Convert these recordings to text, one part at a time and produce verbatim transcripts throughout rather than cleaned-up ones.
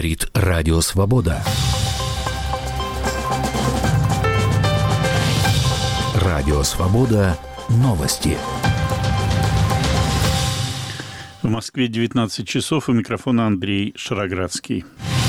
Говорит Радио Свобода. Радио Свобода. Новости. В Москве девятнадцать часов, у микрофона Андрей Шароградский.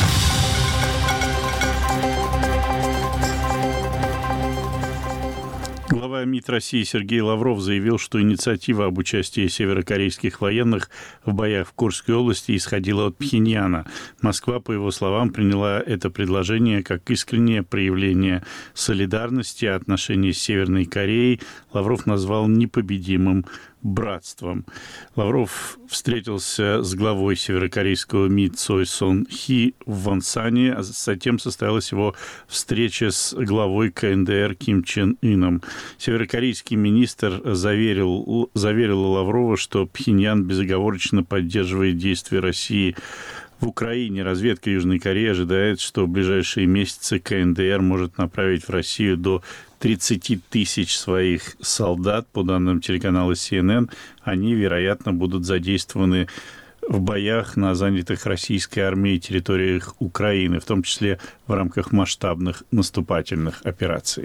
Глава МИД России Сергей Лавров заявил, что инициатива об участии северокорейских военных в боях в Курской области исходила от Пхеньяна. Москва, по его словам, приняла это предложение как искреннее проявление солидарности, а отношения с Северной Кореей Лавров назвал непобедимым братством. Лавров встретился с главой северокорейского МИД Цой Сон Хи в Вонсане, а затем состоялась его встреча с главой ка эн дэ эр Ким Чен Ыном. Северокорейский министр заверил, заверил Лаврова, что Пхеньян безоговорочно поддерживает действия России в Украине. Разведка Южной Кореи ожидает, что в ближайшие месяцы ка эн дэ эр может направить в Россию до тридцать тысяч своих солдат. По данным телеканала си эн эн, они, вероятно, будут задействованы в боях на занятых российской армией территориях Украины, в том числе в рамках масштабных наступательных операций.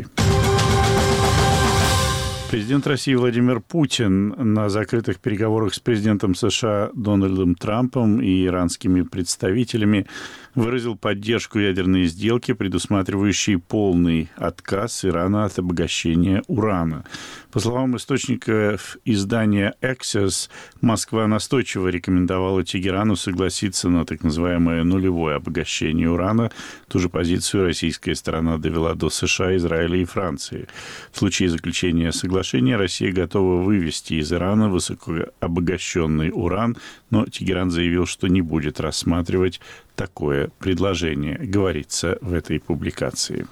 Президент России Владимир Путин на закрытых переговорах с президентом США Дональдом Трампом и иранскими представителями выразил поддержку ядерной сделки, предусматривающей полный отказ Ирана от обогащения урана. По словам источников издания Axios, Москва настойчиво рекомендовала Тегерану согласиться на так называемое нулевое обогащение урана. Ту же позицию российская сторона довела до США, Израиля и Франции. В случае заключения соглашения Россия готова вывести из Ирана высокообогащенный уран, но Тегеран заявил, что не будет рассматривать такое предложение, говорится в этой публикации.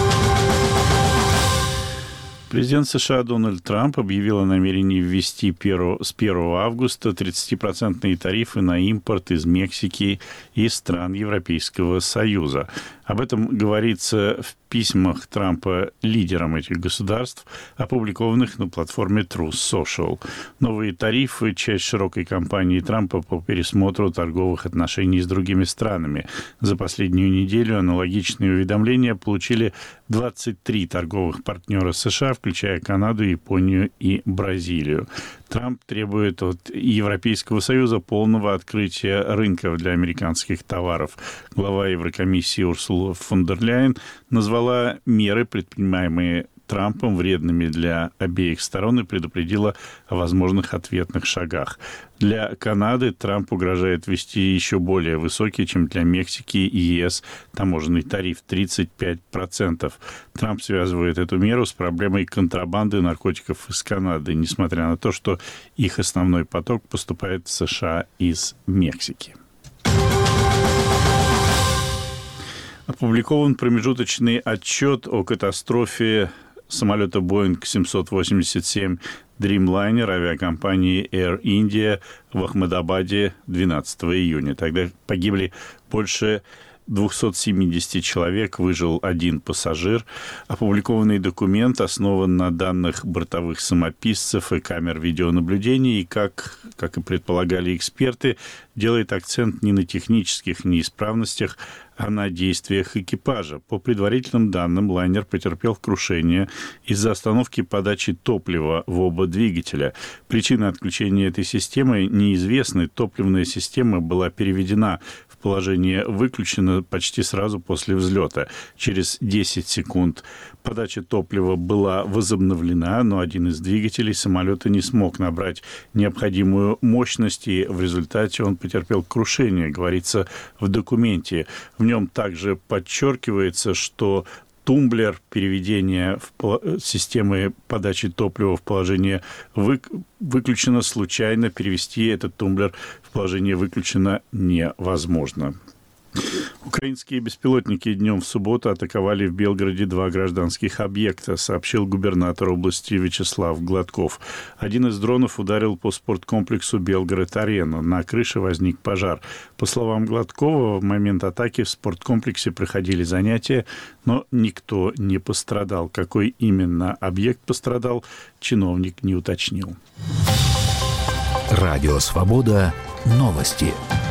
Президент США Дональд Трамп объявил о намерении ввести с первого августа тридцатипроцентные тарифы на импорт из Мексики и стран Европейского Союза. Об этом говорится в письмах Трампа лидерам этих государств, опубликованных на платформе Truth Social. Новые тарифы – часть широкой кампании Трампа по пересмотру торговых отношений с другими странами. За последнюю неделю аналогичные уведомления получили двадцать три торговых партнера США, включая Канаду, Японию и Бразилию. Трамп требует от Европейского Союза полного открытия рынков для американских товаров. Глава Еврокомиссии Урсула фон дер Ляйен назвала меры, предпринимаемые Трампом, вредными для обеих сторон и предупредила о возможных ответных шагах. Для Канады Трамп угрожает ввести еще более высокий, чем для Мексики и ЕС, таможенный тариф тридцать пять процентов. Трамп связывает эту меру с проблемой контрабанды наркотиков из Канады, несмотря на то, что их основной поток поступает в США из Мексики. Опубликован промежуточный отчет о катастрофе самолета Боинг семьсот восемьдесят семь Dreamliner авиакомпании Air India в Ахмедабаде двенадцатого июня. Тогда погибли больше двести семьдесят человек, выжил один пассажир. Опубликованный документ основан на данных бортовых самописцев и камер видеонаблюдения и, как, как и предполагали эксперты, делает акцент не на технических неисправностях, а на действиях экипажа. По предварительным данным, лайнер потерпел крушение из-за остановки подачи топлива в оба двигателя. Причина отключения этой системы неизвестны. Топливная система была переведена в положение «выключено» почти сразу после взлета. Через десять секунд подача топлива была возобновлена, но один из двигателей самолета не смог набрать необходимую мощность, и в результате он потерпел крушение, говорится в документе. В нем также подчеркивается, что тумблер переведения в системы подачи топлива в положение вы... выключено случайно. Перевести этот тумблер в положение выключено невозможно. Украинские беспилотники днем в субботу атаковали в Белгороде два гражданских объекта, сообщил губернатор области Вячеслав Гладков. Один из дронов ударил по спорткомплексу «Белгород-Арена». На крыше возник пожар. По словам Гладкова, в момент атаки в спорткомплексе проходили занятия, но никто не пострадал. Какой именно объект пострадал, чиновник не уточнил. Радио «Свобода». Новости.